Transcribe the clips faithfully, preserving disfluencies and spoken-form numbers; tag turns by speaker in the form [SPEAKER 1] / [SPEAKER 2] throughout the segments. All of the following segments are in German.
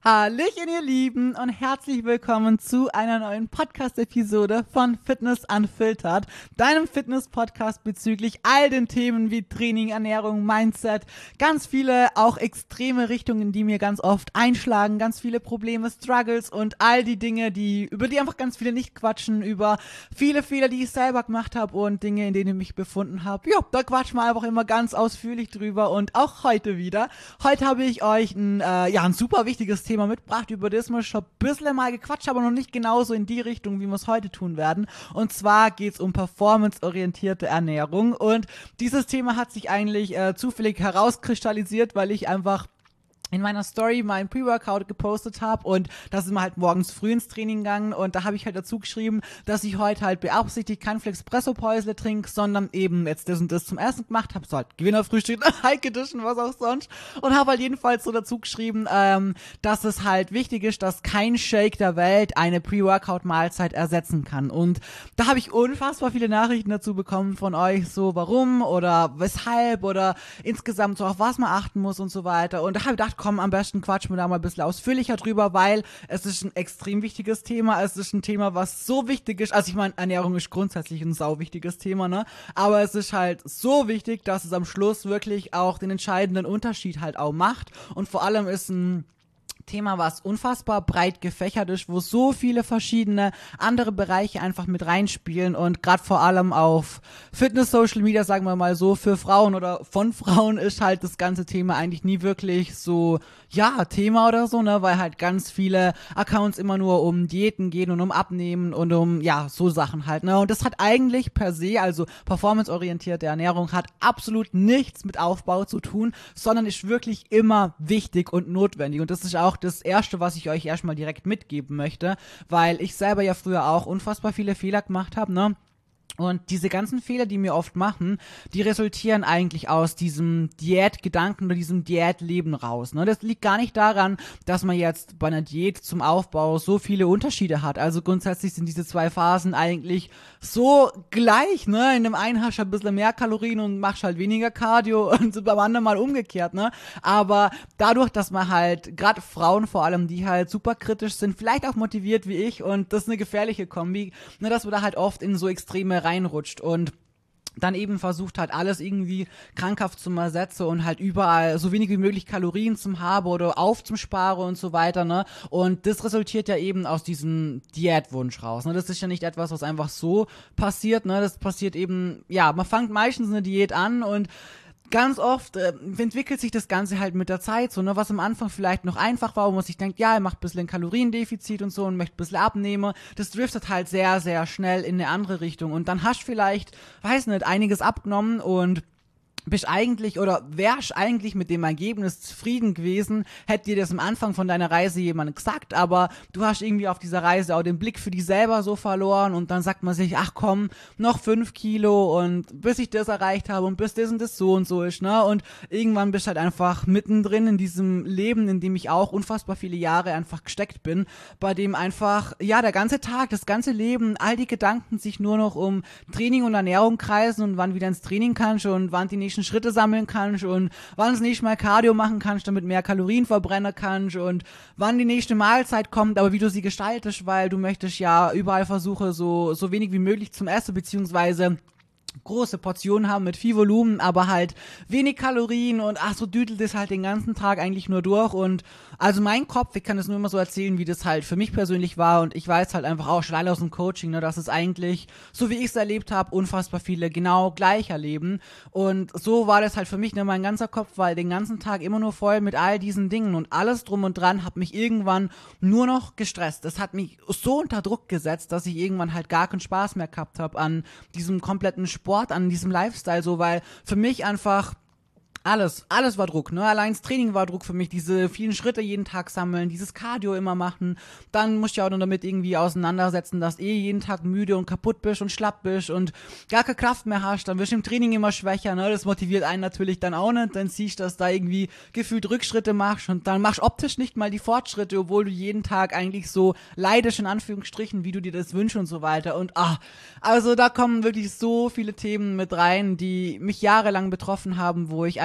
[SPEAKER 1] Hallöchen, ihr Lieben, und herzlich willkommen zu einer neuen Podcast-Episode von Fitness Unfiltered, deinem Fitness-Podcast bezüglich all den Themen wie Training, Ernährung, Mindset, ganz viele auch extreme Richtungen, die mir ganz oft einschlagen, ganz viele Probleme, Struggles und all die Dinge, die über die einfach ganz viele nicht quatschen, über viele Fehler, die ich selber gemacht habe und Dinge, in denen ich mich befunden habe. Ja, da quatschen wir einfach immer ganz ausführlich drüber und auch heute wieder. Heute habe ich euch ein, äh, ja, ein super wichtiges Thema mitgebracht, über das wir schon ein bisschen mal gequatscht, aber noch nicht genauso in die Richtung, wie wir es heute tun werden. Und zwar geht es um performanceorientierte Ernährung. Und dieses Thema hat sich eigentlich äh, zufällig herauskristallisiert, weil ich einfach in meiner Story mein Pre-Workout gepostet habe und da sind wir halt morgens früh ins Training gegangen und da habe ich halt dazu geschrieben, dass ich heute halt beabsichtigt kein Flexpresso-Päusle trinke, sondern eben jetzt das und das zum Essen gemacht habe, so halt Gewinnerfrühstück, Hike Edition, was auch sonst, und habe halt jedenfalls so dazu geschrieben, ähm, dass es halt wichtig ist, dass kein Shake der Welt eine Pre-Workout-Mahlzeit ersetzen kann. Und da habe ich unfassbar viele Nachrichten dazu bekommen von euch, so warum oder weshalb oder insgesamt so auf was man achten muss und so weiter. Und da habe ich gedacht, komm, am besten quatschen wir da mal ein bisschen ausführlicher drüber, weil es ist ein extrem wichtiges Thema. Es ist ein Thema, was so wichtig ist. Also ich meine, Ernährung ist grundsätzlich ein sau wichtiges Thema, ne? Aber es ist halt so wichtig, dass es am Schluss wirklich auch den entscheidenden Unterschied halt auch macht. Und vor allem ist ein Thema, was unfassbar breit gefächert ist, wo so viele verschiedene andere Bereiche einfach mit reinspielen und gerade vor allem auf Fitness, Social Media, sagen wir mal so, für Frauen oder von Frauen ist halt das ganze Thema eigentlich nie wirklich so, ja, Thema oder so, ne, weil halt ganz viele Accounts immer nur um Diäten gehen und um Abnehmen und um, ja, so Sachen halt, ne, und das hat eigentlich per se, also performanceorientierte Ernährung hat absolut nichts mit Aufbau zu tun, sondern ist wirklich immer wichtig und notwendig und das ist auch das Erste, was ich euch erstmal direkt mitgeben möchte, weil ich selber ja früher auch unfassbar viele Fehler gemacht habe, ne? Und diese ganzen Fehler, die wir oft machen, die resultieren eigentlich aus diesem Diätgedanken oder diesem Diätleben raus. Ne? Das liegt gar nicht daran, dass man jetzt bei einer Diät zum Aufbau so viele Unterschiede hat. Also grundsätzlich sind diese zwei Phasen eigentlich so gleich. Ne? In dem einen hast du ein bisschen mehr Kalorien und machst halt weniger Cardio und beim anderen mal umgekehrt. Ne? Aber dadurch, dass man halt, gerade Frauen vor allem, die halt super kritisch sind, vielleicht auch motiviert wie ich, und das ist eine gefährliche Kombi, ne, dass man da halt oft in so extreme reinrutscht und dann eben versucht halt alles irgendwie krankhaft zu ersetzen und halt überall so wenig wie möglich Kalorien zum haben oder aufzusparen und so weiter, ne? Und das resultiert ja eben aus diesem Diätwunsch raus, ne? Das ist ja nicht etwas, was einfach so passiert, ne? Das passiert eben, ja, man fängt meistens eine Diät an und ganz oft äh, entwickelt sich das Ganze halt mit der Zeit, so, ne, was am Anfang vielleicht noch einfach war, wo man sich denkt, ja, er macht ein bisschen ein Kaloriendefizit und so und möchte ein bisschen abnehmen, das driftet halt sehr, sehr schnell in eine andere Richtung und dann hast du vielleicht, weiß nicht, einiges abgenommen und bist eigentlich oder wärst eigentlich mit dem Ergebnis zufrieden gewesen, hätte dir das am Anfang von deiner Reise jemand gesagt, aber du hast irgendwie auf dieser Reise auch den Blick für dich selber so verloren und dann sagt man sich, ach komm, noch fünf Kilo und bis ich das erreicht habe und bis das und das so und so ist, ne, und irgendwann bist du halt einfach mittendrin in diesem Leben, in dem ich auch unfassbar viele Jahre einfach gesteckt bin, bei dem einfach, ja, der ganze Tag, das ganze Leben, all die Gedanken sich nur noch um Training und Ernährung kreisen und wann wieder ins Training kannst und wann die nächsten Schritte sammeln kannst und wann es nicht mal Cardio machen kannst, damit mehr Kalorien verbrennen kannst und wann die nächste Mahlzeit kommt, aber wie du sie gestaltest, weil du möchtest ja überall versuchen, so, so wenig wie möglich zum Essen, beziehungsweise große Portionen haben mit viel Volumen, aber halt wenig Kalorien und ach, so düdelt es halt den ganzen Tag eigentlich nur durch und also mein Kopf, ich kann das nur immer so erzählen, wie das halt für mich persönlich war und ich weiß halt einfach auch schon alle aus dem Coaching, ne, dass es eigentlich, so wie ich es erlebt habe, unfassbar viele genau gleich erleben und so war das halt für mich, ne, mein ganzer Kopf war den ganzen Tag immer nur voll mit all diesen Dingen und alles drum und dran hat mich irgendwann nur noch gestresst. Das hat mich so unter Druck gesetzt, dass ich irgendwann halt gar keinen Spaß mehr gehabt habe an diesem kompletten Sport, an diesem Lifestyle, so, weil für mich einfach Alles, alles war Druck, ne? Allein das Training war Druck für mich, diese vielen Schritte jeden Tag sammeln, dieses Cardio immer machen. Dann musst du ja auch noch damit irgendwie auseinandersetzen, dass eh jeden Tag müde und kaputt bist und schlapp bist und gar keine Kraft mehr hast. Dann wirst du im Training immer schwächer, ne? Das motiviert einen natürlich dann auch nicht. Dann siehst du, dass da irgendwie gefühlt Rückschritte machst und dann machst optisch nicht mal die Fortschritte, obwohl du jeden Tag eigentlich so leidest, in Anführungsstrichen, wie du dir das wünschst und so weiter. Und ah, also da kommen wirklich so viele Themen mit rein, die mich jahrelang betroffen haben, wo ich einfach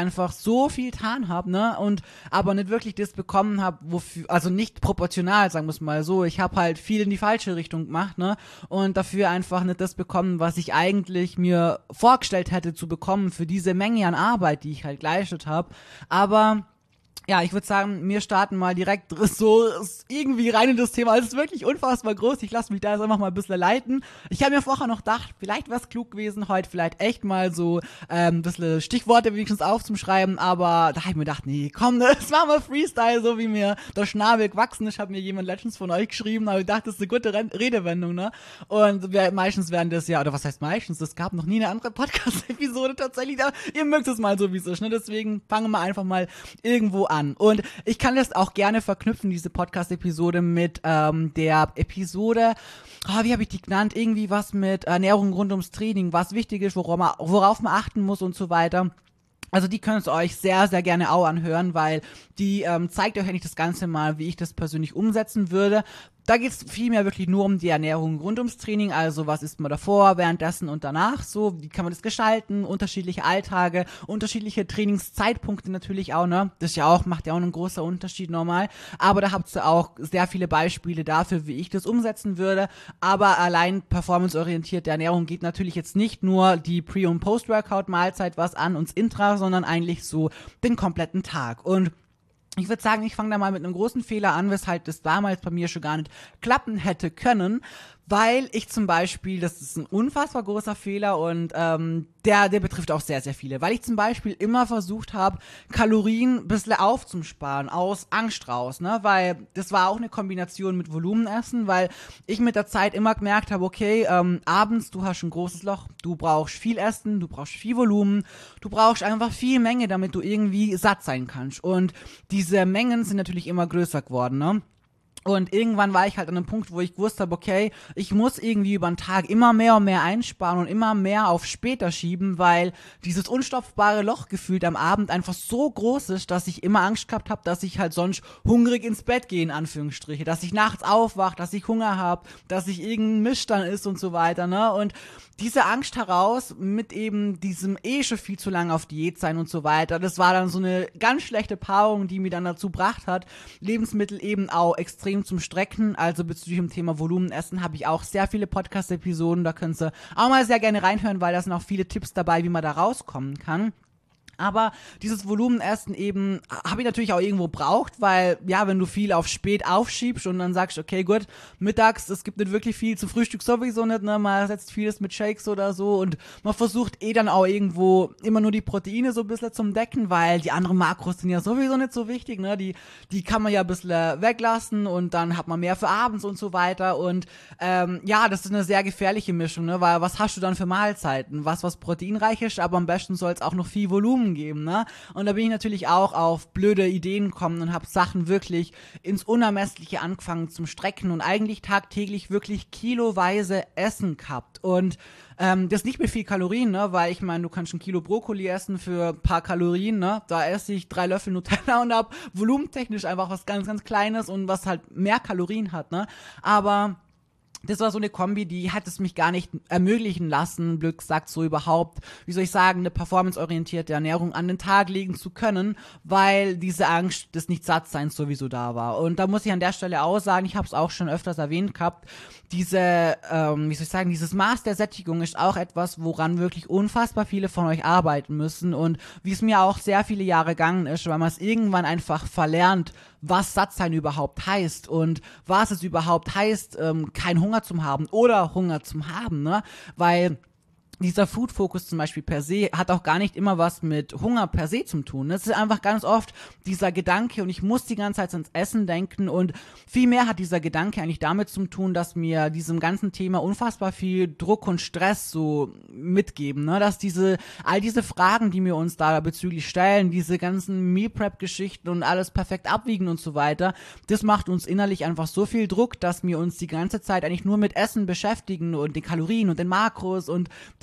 [SPEAKER 1] einfach so viel getan habe, ne, und aber nicht wirklich das bekommen habe, wofür, also nicht proportional, sagen wir es mal so. Ich habe halt viel in die falsche Richtung gemacht, ne, und dafür einfach nicht das bekommen, was ich eigentlich mir vorgestellt hätte zu bekommen für diese Menge an Arbeit, die ich halt geleistet habe. Aber ja, ich würde sagen, wir starten mal direkt so irgendwie rein in das Thema. Es ist wirklich unfassbar groß. Ich lasse mich da jetzt einfach mal ein bisschen leiten. Ich habe mir vorher noch gedacht, vielleicht wäre es klug gewesen, heute vielleicht echt mal so ähm, ein bisschen Stichworte wenigstens aufzuschreiben. Aber da habe ich mir gedacht, nee, komm, das machen wir Freestyle, so wie mir der Schnabel gewachsen ist. Hat mir jemand letztens von euch geschrieben, aber ich dachte, das ist eine gute Re- Redewendung, ne? Und wir, meistens werden das ja, oder was heißt meistens, es gab noch nie eine andere Podcast-Episode tatsächlich. Aber ihr mögt es mal so, wie es ist, ne? Deswegen fangen wir einfach mal irgendwo an. An. Und ich kann das auch gerne verknüpfen, diese Podcast-Episode, mit ähm, der Episode, oh, wie habe ich die genannt, irgendwie was mit Ernährung rund ums Training, was wichtig ist, worauf man, worauf man achten muss und so weiter. Also die könnt ihr euch sehr, sehr gerne auch anhören, weil die ähm, zeigt euch eigentlich das Ganze mal, wie ich das persönlich umsetzen würde. Da geht es vielmehr wirklich nur um die Ernährung rund ums Training, also was isst man davor, währenddessen und danach, so, wie kann man das gestalten, unterschiedliche Alltage, unterschiedliche Trainingszeitpunkte natürlich auch, ne, das ist ja auch, macht ja auch einen großen Unterschied normal, aber da habt ihr auch sehr viele Beispiele dafür, wie ich das umsetzen würde, aber allein performanceorientierte Ernährung geht natürlich jetzt nicht nur die Pre- und Post-Workout-Mahlzeit was an, uns Intra, sondern eigentlich so den kompletten Tag. Und ich würde sagen, ich fange da mal mit einem großen Fehler an, weshalb das damals bei mir schon gar nicht klappen hätte können, weil ich zum Beispiel, das ist ein unfassbar großer Fehler und ähm, der der betrifft auch sehr, sehr viele, weil ich zum Beispiel immer versucht habe, Kalorien ein bisschen aufzusparen, aus Angst raus, ne, weil das war auch eine Kombination mit Volumenessen, weil ich mit der Zeit immer gemerkt habe, okay, ähm, abends, du hast ein großes Loch, du brauchst viel Essen, du brauchst viel Volumen, du brauchst einfach viel Menge, damit du irgendwie satt sein kannst und diese Mengen sind natürlich immer größer geworden, ne. Und irgendwann war ich halt an einem Punkt, wo ich gewusst habe, okay, ich muss irgendwie über den Tag immer mehr und mehr einsparen und immer mehr auf später schieben, weil dieses unstopfbare Loch gefühlt am Abend einfach so groß ist, dass ich immer Angst gehabt habe, dass ich halt sonst hungrig ins Bett gehe, in Anführungsstriche, dass ich nachts aufwache, dass ich Hunger habe, dass ich irgendein Misch dann ist und so weiter, ne? Und diese Angst heraus mit eben diesem eh schon viel zu lange auf Diät sein und so weiter, das war dann so eine ganz schlechte Paarung, die mir dann dazu gebracht hat, Lebensmittel eben auch extrem zum Strecken, also bezüglich dem Thema Volumenessen habe ich auch sehr viele Podcast-Episoden, da könnt ihr auch mal sehr gerne reinhören, weil da sind auch viele Tipps dabei, wie man da rauskommen kann. Aber dieses Volumenessen eben habe ich natürlich auch irgendwo braucht, weil, ja, wenn du viel auf spät aufschiebst und dann sagst, okay, gut, mittags, es gibt nicht wirklich viel, zum Frühstück sowieso nicht, ne, man setzt vieles mit Shakes oder so und man versucht eh dann auch irgendwo immer nur die Proteine so ein bisschen zum Decken, weil die anderen Makros sind ja sowieso nicht so wichtig, ne, die, die kann man ja ein bisschen weglassen und dann hat man mehr für abends und so weiter und, ähm, ja, das ist eine sehr gefährliche Mischung, ne, weil was hast du dann für Mahlzeiten? Was, was proteinreich ist, aber am besten soll es auch noch viel Volumen geben, ne? Und da bin ich natürlich auch auf blöde Ideen gekommen und habe Sachen wirklich ins Unermessliche angefangen zum Strecken und eigentlich tagtäglich wirklich kiloweise Essen gehabt. Und ähm, das nicht mit viel Kalorien, ne? Weil ich meine, du kannst ein Kilo Brokkoli essen für ein paar Kalorien, ne? Da esse ich drei Löffel Nutella und hab volumentechnisch einfach was ganz, ganz Kleines und was halt mehr Kalorien hat, ne? Aber das war so eine Kombi, die hat es mich gar nicht ermöglichen lassen, blöd gesagt so überhaupt, wie soll ich sagen, eine performanceorientierte Ernährung an den Tag legen zu können, weil diese Angst des Nicht-Satt-Seins sowieso da war. Und da muss ich an der Stelle auch sagen, ich habe es auch schon öfters erwähnt gehabt, diese, ähm, wie soll ich sagen, dieses Maß der Sättigung ist auch etwas, woran wirklich unfassbar viele von euch arbeiten müssen und wie es mir auch sehr viele Jahre gegangen ist, weil man es irgendwann einfach verlernt, was Sattsein überhaupt heißt und was es überhaupt heißt, ähm, keinen Hunger zu haben oder Hunger zu haben, ne? Weil dieser Food-Fokus zum Beispiel per se hat auch gar nicht immer was mit Hunger per se zu tun. Es ist einfach ganz oft dieser Gedanke und ich muss die ganze Zeit ans Essen denken und vielmehr hat dieser Gedanke eigentlich damit zu tun, dass mir diesem ganzen Thema unfassbar viel Druck und Stress so mitgeben, ne? Dass diese, all diese Fragen, die wir uns da bezüglich stellen, diese ganzen Meal-Prep-Geschichten und alles perfekt abwiegen und so weiter, das macht uns innerlich einfach so viel Druck, dass wir uns die ganze Zeit eigentlich nur mit Essen beschäftigen und den Kalorien und den Makros und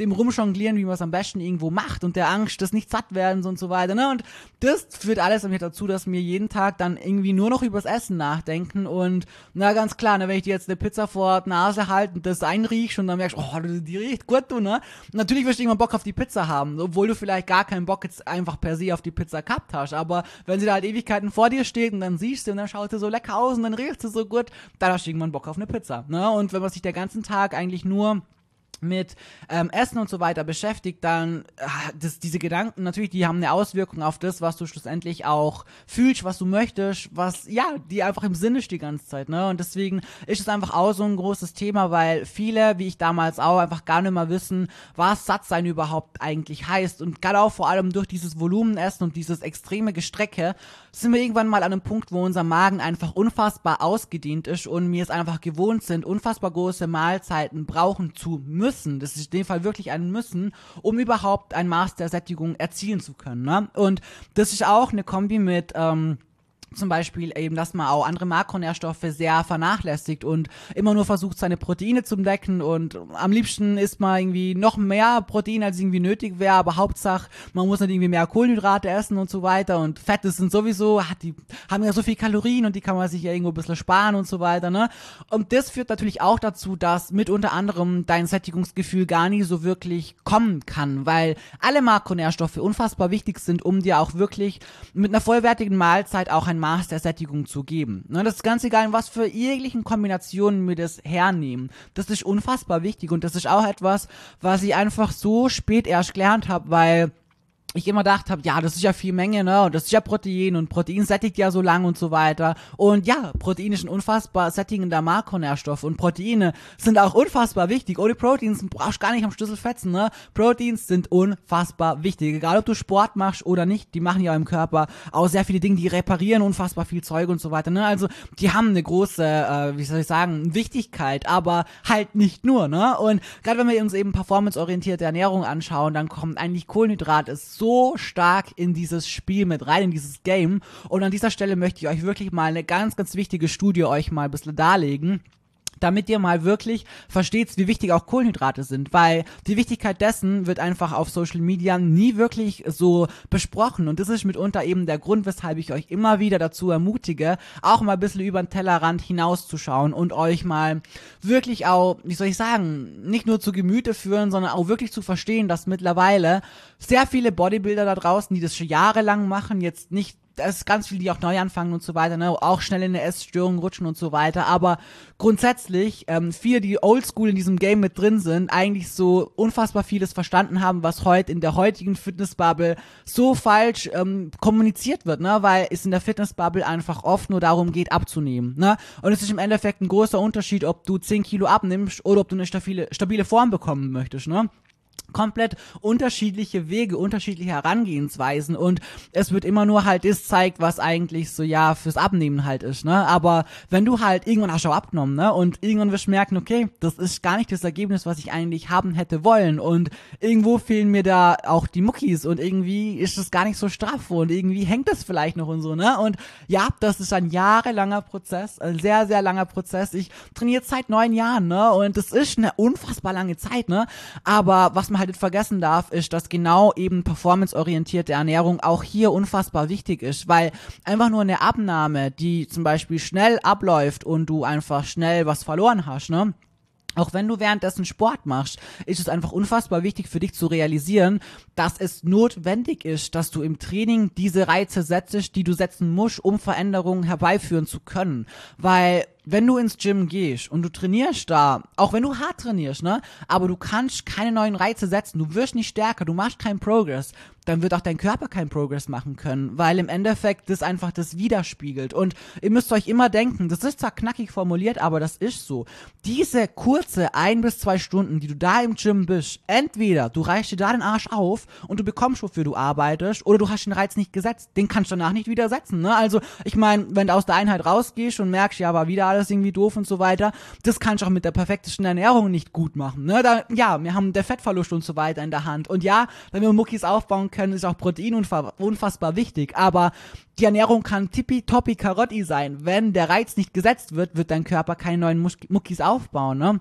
[SPEAKER 1] dem Rumjonglieren, wie man es am besten irgendwo macht und der Angst des Nicht-Satt-Werdens und so weiter, ne? Und das führt alles mir dazu, dass wir jeden Tag dann irgendwie nur noch übers Essen nachdenken und na ganz klar, ne, wenn ich dir jetzt eine Pizza vor die Nase halte und das einriechst und dann merkst, oh, die riecht gut, du, ne? Und natürlich wirst du irgendwann Bock auf die Pizza haben, obwohl du vielleicht gar keinen Bock jetzt einfach per se auf die Pizza gehabt hast, aber wenn sie da halt Ewigkeiten vor dir steht und dann siehst du und dann schaut sie so lecker aus und dann riecht sie so gut, dann hast du irgendwann Bock auf eine Pizza, ne? Und wenn man sich den ganzen Tag eigentlich nur mit ähm, Essen und so weiter beschäftigt, dann ah, das, diese Gedanken natürlich, die haben eine Auswirkung auf das, was du schlussendlich auch fühlst, was du möchtest, was, ja, die einfach im Sinne steht die ganze Zeit, ne, und deswegen ist es einfach auch so ein großes Thema, weil viele, wie ich damals auch, einfach gar nicht mehr wissen, was Sattsein überhaupt eigentlich heißt und gerade auch vor allem durch dieses Volumenessen und dieses extreme Gestrecke sind wir irgendwann mal an einem Punkt, wo unser Magen einfach unfassbar ausgedehnt ist und wir es einfach gewohnt sind, unfassbar große Mahlzeiten brauchen zu müssen. Das ist in dem Fall wirklich ein Müssen, um überhaupt ein Maß der Sättigung erzielen zu können, ne? Und das ist auch eine Kombi mit, ähm, zum Beispiel eben, dass man auch andere Makronährstoffe sehr vernachlässigt und immer nur versucht, seine Proteine zu decken und am liebsten isst man irgendwie noch mehr Protein, als irgendwie nötig wäre, aber Hauptsache, man muss nicht irgendwie mehr Kohlenhydrate essen und so weiter und Fette sind sowieso, hat die, haben ja so viel Kalorien und die kann man sich ja irgendwo ein bisschen sparen und so weiter, ne? Und das führt natürlich auch dazu, dass mit unter anderem dein Sättigungsgefühl gar nicht so wirklich kommen kann, weil alle Makronährstoffe unfassbar wichtig sind, um dir auch wirklich mit einer vollwertigen Mahlzeit auch ein Maß der Sättigung zu geben. Ne, das ist ganz egal, in was für jeglichen Kombinationen wir das hernehmen. Das ist unfassbar wichtig und das ist auch etwas, was ich einfach so spät erst gelernt habe, weil ich immer gedacht habe, ja, das ist ja viel Menge, ne, und das ist ja Protein und Protein sättigt ja so lang und so weiter und ja, Protein ist ein unfassbar sättigender Makronährstoff und Proteine sind auch unfassbar wichtig. Ohne Proteins brauchst du gar nicht am Schlüssel fetzen, ne, Proteins sind unfassbar wichtig, egal ob du Sport machst oder nicht, die machen ja im Körper auch sehr viele Dinge, die reparieren unfassbar viel Zeug und so weiter, ne, also die haben eine große, äh, wie soll ich sagen, Wichtigkeit, aber halt nicht nur, ne, und gerade wenn wir uns eben performanceorientierte Ernährung anschauen, dann kommt eigentlich Kohlenhydrat ist so stark in dieses Spiel mit rein, in dieses Game. Und an dieser Stelle möchte ich euch wirklich mal eine ganz, ganz wichtige Studie euch mal ein bisschen darlegen, damit ihr mal wirklich versteht, wie wichtig auch Kohlenhydrate sind, weil die Wichtigkeit dessen wird einfach auf Social Media nie wirklich so besprochen und das ist mitunter eben der Grund, weshalb ich euch immer wieder dazu ermutige, auch mal ein bisschen über den Tellerrand hinauszuschauen und euch mal wirklich auch, wie soll ich sagen, nicht nur zu Gemüte führen, sondern auch wirklich zu verstehen, dass mittlerweile sehr viele Bodybuilder da draußen, die das schon jahrelang machen, jetzt nicht, da ist ganz viel, die auch neu anfangen und so weiter, ne, auch schnell in eine Essstörung rutschen und so weiter, aber grundsätzlich ähm, viele, die oldschool in diesem Game mit drin sind, eigentlich so unfassbar vieles verstanden haben, was heute in der heutigen Fitnessbubble so falsch ähm, kommuniziert wird, ne, weil es in der Fitnessbubble einfach oft nur darum geht, abzunehmen, ne, und es ist im Endeffekt ein großer Unterschied, ob du zehn Kilo abnimmst oder ob du eine stabile, stabile Form bekommen möchtest, ne. Komplett unterschiedliche Wege, unterschiedliche Herangehensweisen und es wird immer nur halt das zeigt, was eigentlich so, ja, fürs Abnehmen halt ist, ne, aber wenn du halt irgendwann hast du abgenommen, ne, und irgendwann wirst du merken, okay, das ist gar nicht das Ergebnis, was ich eigentlich haben hätte wollen und irgendwo fehlen mir da auch die Muckis und irgendwie ist es gar nicht so straff und irgendwie hängt das vielleicht noch und so, ne, und ja, das ist ein jahrelanger Prozess, ein sehr, sehr langer Prozess, ich trainiere seit neun Jahren, ne, und das ist eine unfassbar lange Zeit, ne, aber was man halt nicht vergessen darf, ist, dass genau eben performanceorientierte Ernährung auch hier unfassbar wichtig ist, weil einfach nur eine Abnahme, die zum Beispiel schnell abläuft und du einfach schnell was verloren hast, ne? Auch wenn du währenddessen Sport machst, ist es einfach unfassbar wichtig für dich zu realisieren, dass es notwendig ist, dass du im Training diese Reize setzt, die du setzen musst, um Veränderungen herbeiführen zu können. Weil wenn du ins Gym gehst und du trainierst da, auch wenn du hart trainierst, ne, aber du kannst keine neuen Reize setzen, du wirst nicht stärker, du machst keinen Progress, dann wird auch dein Körper keinen Progress machen können, weil im Endeffekt das einfach das widerspiegelt. Und ihr müsst euch immer denken, das ist zwar knackig formuliert, aber das ist so. Diese kurze ein bis zwei Stunden, die du da im Gym bist, entweder du reichst dir da den Arsch auf und du bekommst, wofür du arbeitest, oder du hast den Reiz nicht gesetzt, den kannst du danach nicht wieder setzen, ne? Also ich meine, wenn du aus der Einheit rausgehst und merkst, ja, war wieder alles irgendwie doof und so weiter, das kannst du auch mit der perfektesten Ernährung nicht gut machen, ne? Da, ja, wir haben der Fettverlust und so weiter in der Hand und ja, wenn wir Muckis aufbauen können, ist auch Protein unfa- unfassbar wichtig, aber die Ernährung kann tippitoppi Karotti sein. Wenn der Reiz nicht gesetzt wird, wird dein Körper keine neuen Mus- Muckis aufbauen, ne?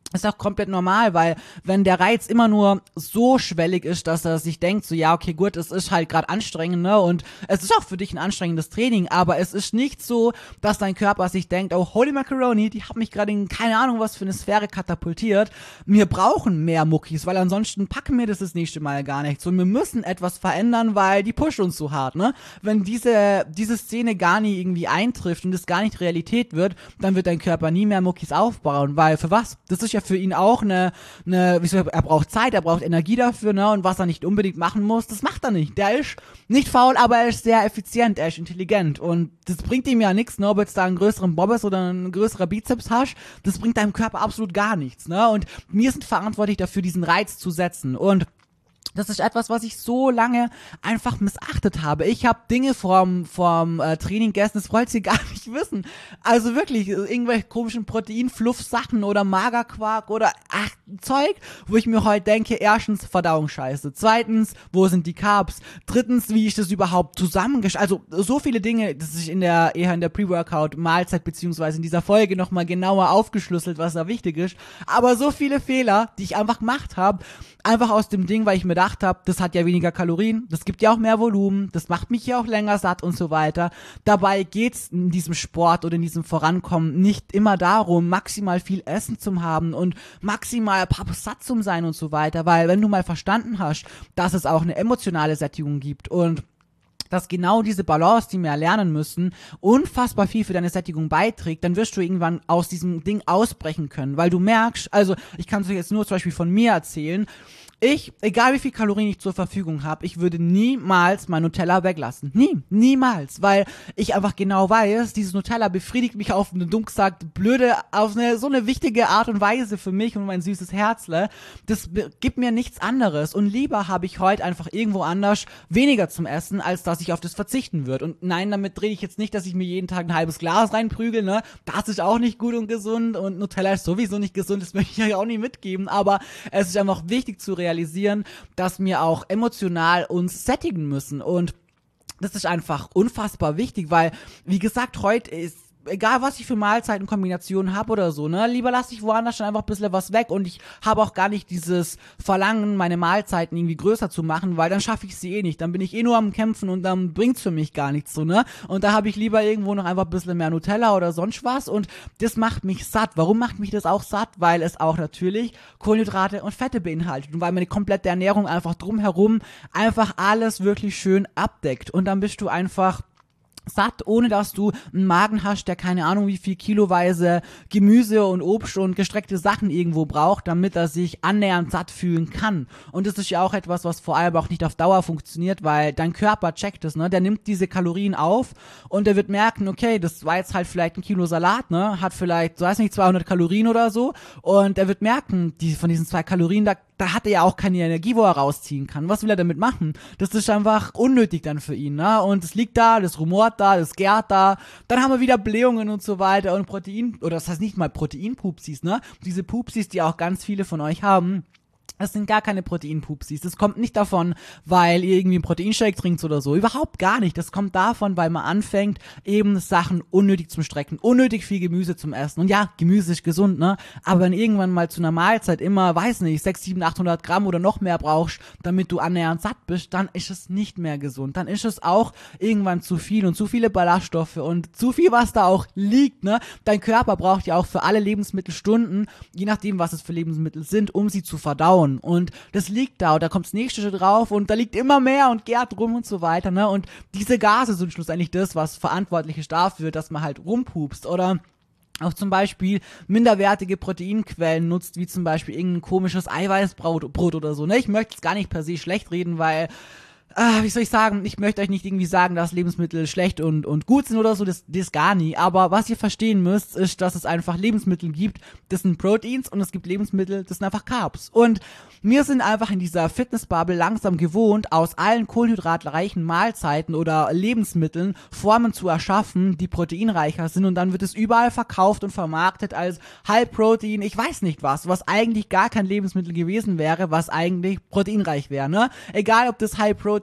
[SPEAKER 1] ist auch komplett normal, weil wenn der Reiz immer nur so schwellig ist, dass er sich denkt, so ja, okay, gut, es ist halt gerade anstrengend, ne, und es ist auch für dich ein anstrengendes Training, aber es ist nicht so, dass dein Körper sich denkt, oh, holy macaroni, die hat mich gerade in keine Ahnung was für eine Sphäre katapultiert, wir brauchen mehr Muckis, weil ansonsten packen wir das das nächste Mal gar nichts und wir müssen etwas verändern, weil die pusht uns so hart, ne, wenn diese, diese Szene gar nie irgendwie eintrifft und es gar nicht Realität wird, dann wird dein Körper nie mehr Muckis aufbauen, weil für was? Das ist ja für ihn auch eine, eine, wie soll ich, er braucht Zeit, er braucht Energie dafür, ne, und was er nicht unbedingt machen muss, das macht er nicht. Der ist nicht faul, aber er ist sehr effizient, er ist intelligent und das bringt ihm ja nichts, ne, ob jetzt da einen größeren Bobbes oder einen größeren Bizeps hast, das bringt deinem Körper absolut gar nichts, ne, und wir sind verantwortlich dafür, diesen Reiz zu setzen und das ist etwas, was ich so lange einfach missachtet habe. Ich habe Dinge vom, vom äh, Training gegessen, das wollt ihr gar nicht wissen. Also wirklich, irgendwelche komischen Proteinfluff-Sachen oder Magerquark oder ach, Zeug, wo ich mir heute denke, erstens, Verdauung scheiße. Zweitens, wo sind die Carbs? Drittens, wie ist das überhaupt zusammengestellt? Also so viele Dinge, das ist in der eher in der Pre-Workout-Mahlzeit beziehungsweise in dieser Folge nochmal genauer aufgeschlüsselt, was da wichtig ist. Aber so viele Fehler, die ich einfach gemacht habe, einfach aus dem Ding, weil ich mir gedacht habe, das hat ja weniger Kalorien, das gibt ja auch mehr Volumen, das macht mich ja auch länger satt und so weiter. Dabei geht's in diesem Sport oder in diesem Vorankommen nicht immer darum, maximal viel Essen zu haben und maximal satt zu sein und so weiter, weil wenn du mal verstanden hast, dass es auch eine emotionale Sättigung gibt und dass genau diese Balance, die wir erlernen müssen, unfassbar viel für deine Sättigung beiträgt, dann wirst du irgendwann aus diesem Ding ausbrechen können, weil du merkst, also ich kann es dir jetzt nur zum Beispiel von mir erzählen, ich, egal wie viel Kalorien ich zur Verfügung habe, ich würde niemals mein Nutella weglassen. Nie, niemals, weil ich einfach genau weiß, dieses Nutella befriedigt mich auf eine dumm gesagt blöde, auf eine so eine wichtige Art und Weise für mich und mein süßes Herzle. Das gibt mir nichts anderes und lieber habe ich heute einfach irgendwo anders weniger zum Essen, als dass ich auf das verzichten würde. Und nein, damit drehe ich jetzt nicht, dass ich mir jeden Tag ein halbes Glas reinprügel, ne? Das ist auch nicht gut und gesund und Nutella ist sowieso nicht gesund, das möchte ich euch auch nicht mitgeben, aber es ist einfach wichtig zu realisieren, dass wir auch emotional uns sättigen müssen und das ist einfach unfassbar wichtig, weil, wie gesagt, heute ist egal was ich für Mahlzeitenkombinationen habe oder so, ne, lieber lasse ich woanders schon einfach ein bisschen was weg und ich habe auch gar nicht dieses Verlangen, meine Mahlzeiten irgendwie größer zu machen, weil dann schaffe ich sie eh nicht, dann bin ich eh nur am Kämpfen und dann bringt's für mich gar nichts so, ne, und da habe ich lieber irgendwo noch einfach ein bisschen mehr Nutella oder sonst was und das macht mich satt. Warum macht mich das auch satt? Weil es auch natürlich Kohlenhydrate und Fette beinhaltet und weil meine komplette Ernährung einfach drumherum einfach alles wirklich schön abdeckt und dann bist du einfach satt, ohne dass du einen Magen hast, der keine Ahnung wie viel kiloweise Gemüse und Obst und gestreckte Sachen irgendwo braucht, damit er sich annähernd satt fühlen kann. Und das ist ja auch etwas, was vor allem auch nicht auf Dauer funktioniert, weil dein Körper checkt es, ne? Der nimmt diese Kalorien auf und der wird merken, okay, das war jetzt halt vielleicht ein Kilo Salat, ne? Hat vielleicht, so weiß nicht, zweihundert Kalorien oder so und er wird merken, die von diesen zwei Kalorien, da da hat er ja auch keine Energie, wo er rausziehen kann. Was will er damit machen? Das ist einfach unnötig dann für ihn, ne? Und es liegt da, das rumort da, das gärt da. Dann haben wir wieder Blähungen und so weiter und Protein, oder das heißt nicht mal Proteinpupsis, ne? Diese Pupsis, die auch ganz viele von euch haben. Das sind gar keine Proteinpupsis. Das kommt nicht davon, weil ihr irgendwie einen Proteinshake trinkt oder so. Überhaupt gar nicht. Das kommt davon, weil man anfängt, eben Sachen unnötig zum Strecken, unnötig viel Gemüse zum Essen. Und ja, Gemüse ist gesund, ne? Aber wenn irgendwann mal zu einer Mahlzeit immer, weiß nicht, sechshundert, siebenhundert, achthundert Gramm oder noch mehr brauchst, damit du annähernd satt bist, dann ist es nicht mehr gesund. Dann ist es auch irgendwann zu viel und zu viele Ballaststoffe und zu viel, was da auch liegt, ne? Dein Körper braucht ja auch für alle Lebensmittel Stunden, je nachdem, was es für Lebensmittel sind, um sie zu verdauen. Und das liegt da und da kommt das nächste drauf und da liegt immer mehr und gärt rum und so weiter, ne? Und diese Gase sind schlussendlich das, was verantwortlich ist dafür, dass man halt rumpupst oder auch zum Beispiel minderwertige Proteinquellen nutzt, wie zum Beispiel irgendein komisches Eiweißbrot Brot oder so, ne? Ich möchte es gar nicht per se schlecht reden, weil Ah, wie soll ich sagen, ich möchte euch nicht irgendwie sagen, dass Lebensmittel schlecht und, und gut sind oder so, das, das gar nie. Aber was ihr verstehen müsst, ist, dass es einfach Lebensmittel gibt, das sind Proteins und es gibt Lebensmittel, das sind einfach Carbs. Und wir sind einfach in dieser Fitnessbubble langsam gewohnt, aus allen kohlenhydratreichen Mahlzeiten oder Lebensmitteln Formen zu erschaffen, die proteinreicher sind und dann wird es überall verkauft und vermarktet als High Protein, ich weiß nicht was, was eigentlich gar kein Lebensmittel gewesen wäre, was eigentlich proteinreich wäre, ne? Egal, ob das High Protein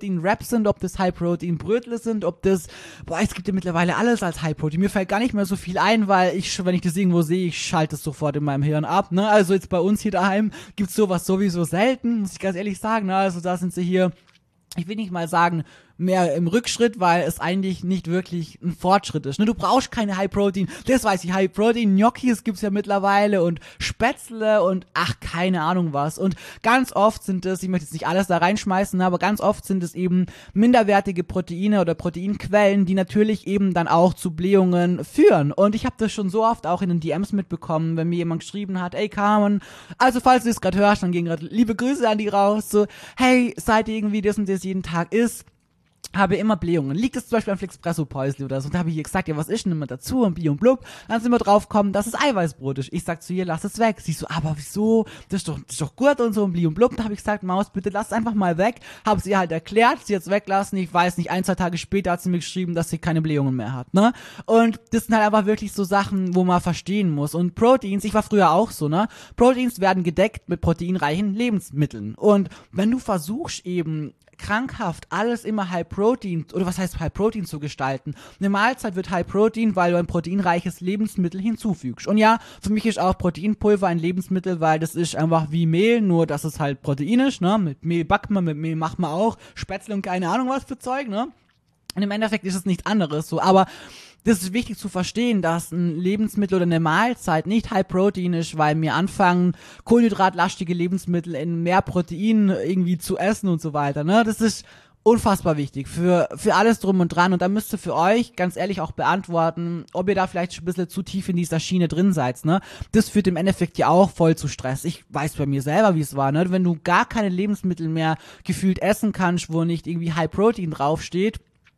[SPEAKER 1] High-Protein-Wraps sind, ob das High-Protein-Brötle sind, ob das, boah, es gibt ja mittlerweile alles als High-Protein. Mir fällt gar nicht mehr so viel ein, weil ich, wenn ich das irgendwo sehe, ich schalte es sofort in meinem Hirn ab, ne? Also jetzt bei uns hier daheim gibt's sowas sowieso selten, muss ich ganz ehrlich sagen, ne? Also da sind sie hier, ich will nicht mal sagen, mehr im Rückschritt, weil es eigentlich nicht wirklich ein Fortschritt ist. Ne, du brauchst keine High-Protein, das weiß ich, High-Protein-Gnocchis gibt's ja mittlerweile und Spätzle und ach, keine Ahnung was. Und ganz oft sind es, ich möchte jetzt nicht alles da reinschmeißen, aber ganz oft sind es eben minderwertige Proteine oder Proteinquellen, die natürlich eben dann auch zu Blähungen führen. Und ich habe das schon so oft auch in den D Ms mitbekommen, wenn mir jemand geschrieben hat, ey Carmen, also falls du es gerade hörst, dann gehen gerade liebe Grüße an die raus, so, hey, seit irgendwie das und das jeden Tag ist, habe immer Blähungen. Liegt es zum Beispiel an Flixpresso-Päusli oder so. Und da habe ich ihr gesagt, ja, was ist denn immer dazu und Bi und blub. Dann sind wir drauf gekommen, dass es Eiweißbrot ist. Ich sag zu ihr, lass es weg. Sie so, aber wieso? Das ist doch, das ist doch gut und so und Bi und blub. Da habe ich gesagt, Maus, bitte lass es einfach mal weg. Habe sie halt erklärt, sie hat's weglassen. Ich weiß nicht, ein, zwei Tage später hat sie mir geschrieben, dass sie keine Blähungen mehr hat, ne? Und das sind halt einfach wirklich so Sachen, wo man verstehen muss. Und Proteins, ich war früher auch so, ne? Proteins werden gedeckt mit proteinreichen Lebensmitteln. Und wenn du versuchst eben krankhaft alles immer High Protein, oder was heißt High Protein zu gestalten. Eine Mahlzeit wird High Protein, weil du ein proteinreiches Lebensmittel hinzufügst. Und ja, für mich ist auch Proteinpulver ein Lebensmittel, weil das ist einfach wie Mehl, nur dass es halt Protein ist, ne? Mit Mehl backt man, mit Mehl macht man auch Spätzle und keine Ahnung was für Zeug, ne? Und im Endeffekt ist es nichts anderes, so, aber das ist wichtig zu verstehen, dass ein Lebensmittel oder eine Mahlzeit nicht High Protein ist, weil wir anfangen, kohlenhydratlastige Lebensmittel in mehr Protein irgendwie zu essen und so weiter, ne? Das ist unfassbar wichtig für für alles drum und dran und da müsst ihr für euch ganz ehrlich auch beantworten, ob ihr da vielleicht schon ein bisschen zu tief in dieser Schiene drin seid, ne? Das führt im Endeffekt ja auch voll zu Stress. Ich weiß bei mir selber, wie es war, ne? Wenn du gar keine Lebensmittel mehr gefühlt essen kannst, wo nicht irgendwie High Protein draufsteht,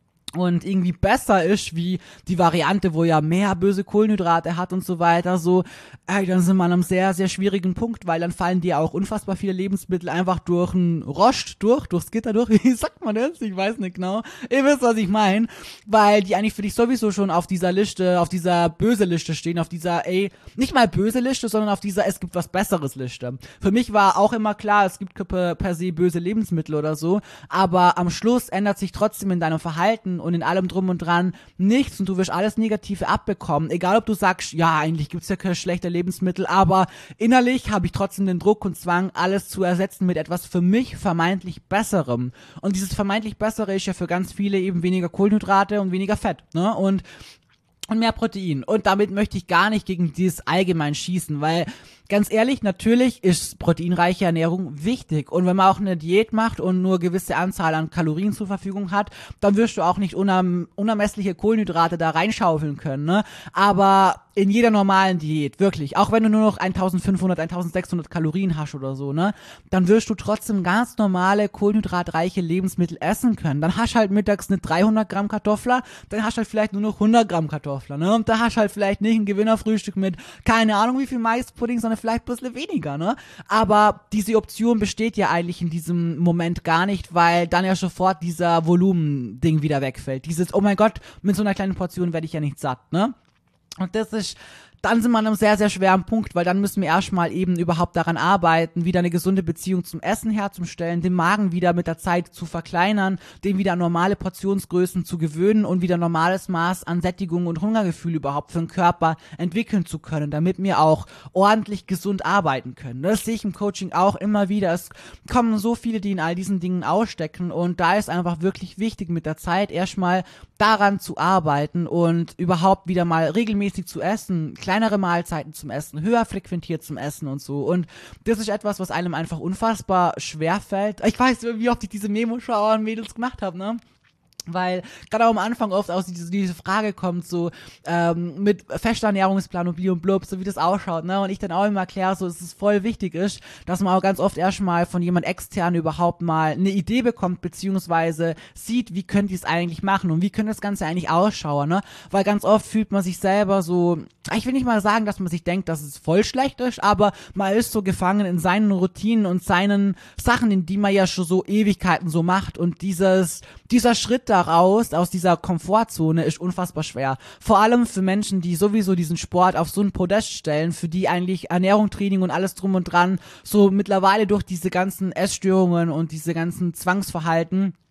[SPEAKER 1] und irgendwie besser ist wie die Variante, wo ja mehr böse Kohlenhydrate hat und so weiter, so, ey, dann sind wir an einem sehr, sehr schwierigen Punkt, weil dann fallen dir auch unfassbar viele Lebensmittel einfach durch ein Rost durch, durchs Gitter durch, wie sagt man das? Ich weiß nicht genau. Ihr wisst, was ich meine, weil die eigentlich für dich sowieso schon auf dieser Liste, auf dieser böse Liste stehen, auf dieser, ey, nicht mal böse Liste, sondern auf dieser es gibt was Besseres Liste. Für mich war auch immer klar, es gibt per, per se böse Lebensmittel oder so, aber am Schluss ändert sich trotzdem in deinem Verhalten und in allem drum und dran nichts und du wirst alles Negative abbekommen. Egal, ob du sagst, ja, eigentlich gibt's ja keine schlechte Lebensmittel, aber innerlich habe ich trotzdem den Druck und Zwang, alles zu ersetzen mit etwas für mich vermeintlich Besserem. Und dieses vermeintlich Bessere ist ja für ganz viele eben weniger Kohlenhydrate und weniger Fett, ne? Und und mehr Protein. Und damit möchte ich gar nicht gegen dieses allgemein schießen, weil ganz ehrlich, natürlich ist proteinreiche Ernährung wichtig. Und wenn man auch eine Diät macht und nur gewisse Anzahl an Kalorien zur Verfügung hat, dann wirst du auch nicht unerm- unermessliche Kohlenhydrate da reinschaufeln können, ne? Aber in jeder normalen Diät, wirklich, auch wenn du nur noch eintausendfünfhundert, eintausendsechshundert Kalorien hast oder so, ne, dann wirst du trotzdem ganz normale kohlenhydratreiche Lebensmittel essen können. Dann hast du halt mittags nicht dreihundert Gramm Kartoffler, dann hast du halt vielleicht nur noch hundert Gramm Kartoffler, ne, und da hast du halt vielleicht nicht ein Gewinnerfrühstück mit, keine Ahnung wie viel Maispudding, sondern vielleicht ein bisschen weniger, ne, aber diese Option besteht ja eigentlich in diesem Moment gar nicht, weil dann ja sofort dieser Volumen-Ding wieder wegfällt. Dieses, oh mein Gott, mit so einer kleinen Portion werde ich ja nicht satt, ne. Und das ist, dann sind wir an einem sehr, sehr schweren Punkt, weil dann müssen wir erstmal eben überhaupt daran arbeiten, wieder eine gesunde Beziehung zum Essen herzustellen, den Magen wieder mit der Zeit zu verkleinern, den wieder an normale Portionsgrößen zu gewöhnen und wieder normales Maß an Sättigung und Hungergefühl überhaupt für den Körper entwickeln zu können, damit wir auch ordentlich gesund arbeiten können. Das sehe ich im Coaching auch immer wieder. Es kommen so viele, die in all diesen Dingen ausstecken und da ist einfach wirklich wichtig mit der Zeit erstmal daran zu arbeiten und überhaupt wieder mal regelmäßig zu essen, kleinere Mahlzeiten zum Essen, höher frequentiert zum Essen und so. Und das ist etwas, was einem einfach unfassbar schwer fällt. Ich weiß, wie oft ich diese Memo-Schau an Mädels gemacht habe, ne? Weil gerade auch am Anfang oft aus diese, diese Frage kommt, so ähm, mit fester Ernährungsplan und Bi und Blub, so wie das ausschaut, ne? Und ich dann auch immer erkläre, so dass es voll wichtig ist, dass man auch ganz oft erstmal von jemand extern überhaupt mal eine Idee bekommt, beziehungsweise sieht, wie könnt ihr es eigentlich machen und wie könnte das Ganze eigentlich ausschauen, ne? Weil ganz oft fühlt man sich selber so, ich will nicht mal sagen, dass man sich denkt, dass es voll schlecht ist, aber man ist so gefangen in seinen Routinen und seinen Sachen, in die man ja schon so Ewigkeiten so macht und dieses, dieser Schritt daraus, aus dieser Komfortzone ist unfassbar schwer. Vor allem für Menschen, die sowieso diesen Sport auf so ein Podest stellen, für die eigentlich Ernährung, Training und alles drum und dran so mittlerweile durch diese ganzen Essstörungen und diese ganzen Zwangsverhalten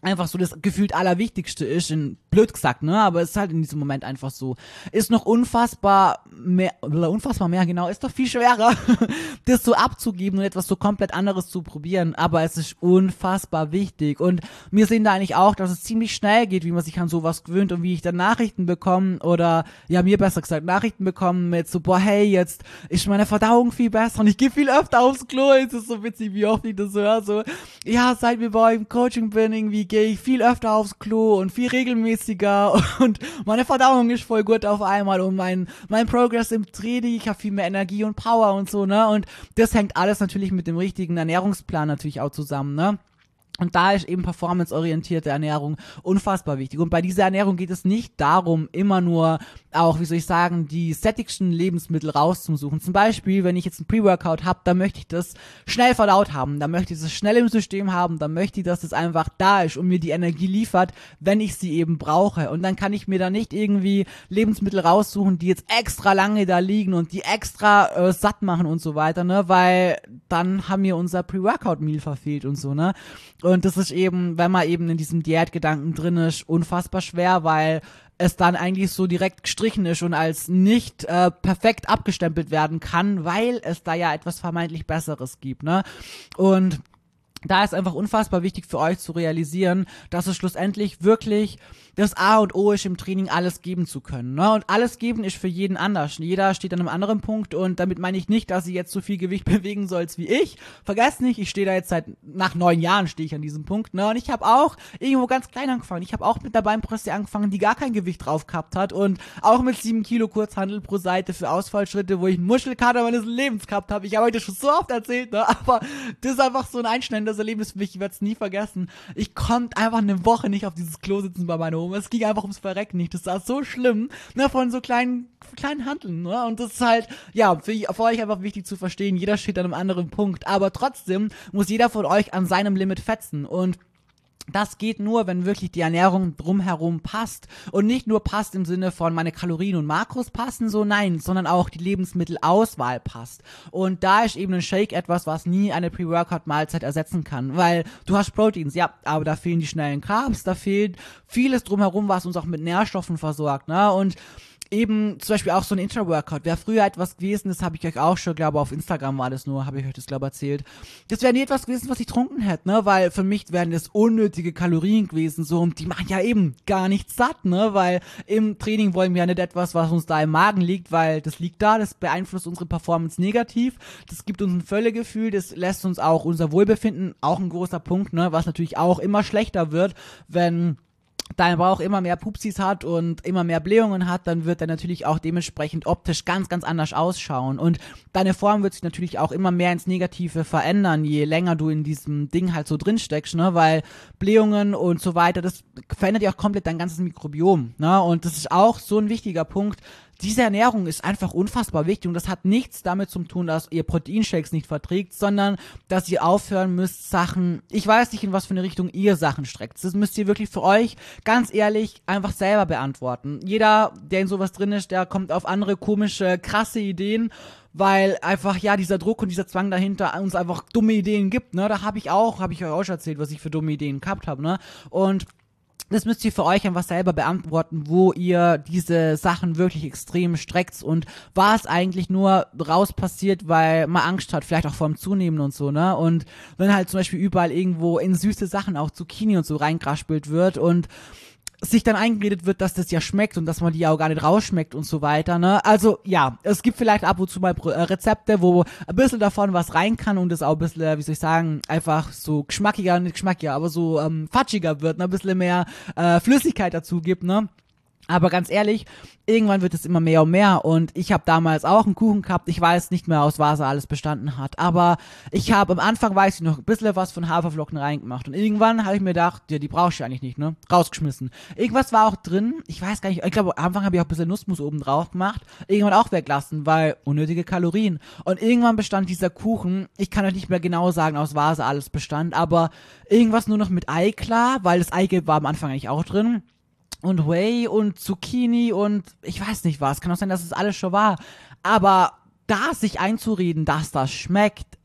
[SPEAKER 1] einfach so das gefühlt Allerwichtigste ist, in blöd gesagt, ne, aber es ist halt in diesem Moment einfach so. Ist noch unfassbar mehr, oder unfassbar mehr, genau, ist doch viel schwerer, das so abzugeben und etwas so komplett anderes zu probieren, aber es ist unfassbar wichtig und wir sehen da eigentlich auch, dass es ziemlich schnell geht, wie man sich an sowas gewöhnt und wie ich dann Nachrichten bekomme oder, ja, mir besser gesagt, Nachrichten bekommen mit so, boah, hey, jetzt ist meine Verdauung viel besser und ich gehe viel öfter aufs Klo, es ist so witzig, wie oft ich das höre, so, ja, seit wir bei euch im Coaching bin, irgendwie gehe ich viel öfter aufs Klo und viel regelmäßiger und meine Verdauung ist voll gut auf einmal und mein mein Progress im Training, ich habe viel mehr Energie und Power und so, ne, und das hängt alles natürlich mit dem richtigen Ernährungsplan natürlich auch zusammen, ne. Und da ist eben performanceorientierte Ernährung unfassbar wichtig. Und bei dieser Ernährung geht es nicht darum, immer nur auch, wie soll ich sagen, die sättigsten Lebensmittel rauszusuchen. Zum Beispiel, wenn ich jetzt ein Pre-Workout habe, dann möchte ich das schnell verdaut haben. Dann möchte ich das schnell im System haben. Dann möchte ich, dass das einfach da ist und mir die Energie liefert, wenn ich sie eben brauche. Und dann kann ich mir da nicht irgendwie Lebensmittel raussuchen, die jetzt extra lange da liegen und die extra äh, satt machen und so weiter, ne? Weil dann haben wir unser Pre-Workout-Meal verfehlt und so, ne? Und das ist eben, wenn man eben in diesem Diätgedanken drin ist, unfassbar schwer, weil es dann eigentlich so direkt gestrichen ist und als nicht äh, perfekt abgestempelt werden kann, weil es da ja etwas vermeintlich Besseres gibt, ne? Und da ist einfach unfassbar wichtig für euch zu realisieren, dass es schlussendlich wirklich das A und O ist, im Training alles geben zu können, ne? Und alles geben ist für jeden anders. Jeder steht an einem anderen Punkt und damit meine ich nicht, dass ihr jetzt so viel Gewicht bewegen sollt wie ich. Vergesst nicht, ich stehe da jetzt seit, nach neun Jahren stehe ich an diesem Punkt, ne? Und ich habe auch irgendwo ganz klein angefangen. Ich habe auch mit der Beinpresse angefangen, die gar kein Gewicht drauf gehabt hat und auch mit sieben Kilo Kurzhandel pro Seite für Ausfallschritte, wo ich einen Muschelkater meines Lebens gehabt habe. Ich habe euch das schon so oft erzählt, ne? Aber das ist einfach so ein einschneidendes Erlebnis für mich. Ich werde es nie vergessen. Ich konnte einfach eine Woche nicht auf dieses Klo sitzen bei meiner Oma. Es ging einfach ums Verrecken nicht. Das war so schlimm, ne, von so kleinen, kleinen Handeln, ne, und das ist halt, ja, für, für euch einfach wichtig zu verstehen, jeder steht an einem anderen Punkt, aber trotzdem muss jeder von euch an seinem Limit fetzen und das geht nur, wenn wirklich die Ernährung drumherum passt und nicht nur passt im Sinne von meine Kalorien und Makros passen, so nein, sondern auch die Lebensmittelauswahl passt. Und da ist eben ein Shake etwas, was nie eine Pre-Workout-Mahlzeit ersetzen kann, weil du hast Proteins, ja, aber da fehlen die schnellen Carbs, da fehlt vieles drumherum, was uns auch mit Nährstoffen versorgt, ne, und eben zum Beispiel auch so ein Intra-Workout wäre früher etwas gewesen, das habe ich euch auch schon, glaube auf Instagram war das nur, habe ich euch das, glaube erzählt. Das wäre nie etwas gewesen, was ich trunken hätte, ne, weil für mich wären das unnötige Kalorien gewesen, so, und die machen ja eben gar nichts satt, ne, weil im Training wollen wir ja nicht etwas, was uns da im Magen liegt, weil das liegt da, das beeinflusst unsere Performance negativ, das gibt uns ein Völlegefühl, das lässt uns auch unser Wohlbefinden, auch ein großer Punkt, ne, was natürlich auch immer schlechter wird, wenn dein Bauch immer mehr Pupsis hat und immer mehr Blähungen hat, dann wird er natürlich auch dementsprechend optisch ganz, ganz anders ausschauen. Und deine Form wird sich natürlich auch immer mehr ins Negative verändern, je länger du in diesem Ding halt so drin steckst, ne, weil Blähungen und so weiter, das verändert ja auch komplett dein ganzes Mikrobiom, ne, und das ist auch so ein wichtiger Punkt. Diese Ernährung ist einfach unfassbar wichtig und das hat nichts damit zu tun, dass ihr Proteinshakes nicht verträgt, sondern dass ihr aufhören müsst, Sachen, ich weiß nicht, in was für eine Richtung ihr Sachen streckt. Das müsst ihr wirklich für euch ganz ehrlich einfach selber beantworten. Jeder, der in sowas drin ist, der kommt auf andere komische, krasse Ideen, weil einfach, ja, dieser Druck und dieser Zwang dahinter uns einfach dumme Ideen gibt, ne. Da habe ich auch, habe ich euch auch schon erzählt, was ich für dumme Ideen gehabt habe, ne. Und das müsst ihr für euch einfach selber beantworten, wo ihr diese Sachen wirklich extrem streckt und was eigentlich nur raus passiert, weil man Angst hat, vielleicht auch vor dem Zunehmen und so, ne? Und wenn halt zum Beispiel überall irgendwo in süße Sachen auch Zucchini und so reingraspelt wird und sich dann eingeredet wird, dass das ja schmeckt und dass man die ja auch gar nicht rausschmeckt und so weiter, ne? Also, ja, es gibt vielleicht ab und zu mal Rezepte, wo ein bisschen davon was rein kann und es auch ein bisschen, wie soll ich sagen, einfach so geschmackiger, nicht geschmackiger, aber so ähm, fatschiger wird, ne? Ein bisschen mehr äh, Flüssigkeit dazu gibt, ne? Aber ganz ehrlich, irgendwann wird es immer mehr und mehr und ich habe damals auch einen Kuchen gehabt, ich weiß nicht mehr, aus was er alles bestanden hat, aber ich habe am Anfang, weiß ich noch, ein bisschen was von Haferflocken reingemacht und irgendwann habe ich mir gedacht, ja, die brauchst du eigentlich nicht, ne, rausgeschmissen. Irgendwas war auch drin, ich weiß gar nicht, ich glaube, am Anfang habe ich auch ein bisschen Nussmus oben drauf gemacht, irgendwann auch weglassen, weil unnötige Kalorien. Und irgendwann bestand dieser Kuchen, ich kann euch nicht mehr genau sagen, aus was er alles bestand, aber irgendwas nur noch mit Eiklar, weil das Eigelb war am Anfang eigentlich auch drin. Und Whey und Zucchini und ich weiß nicht was. Kann auch sein, dass es alles schon war. Aber da sich einzureden, dass das schmeckt,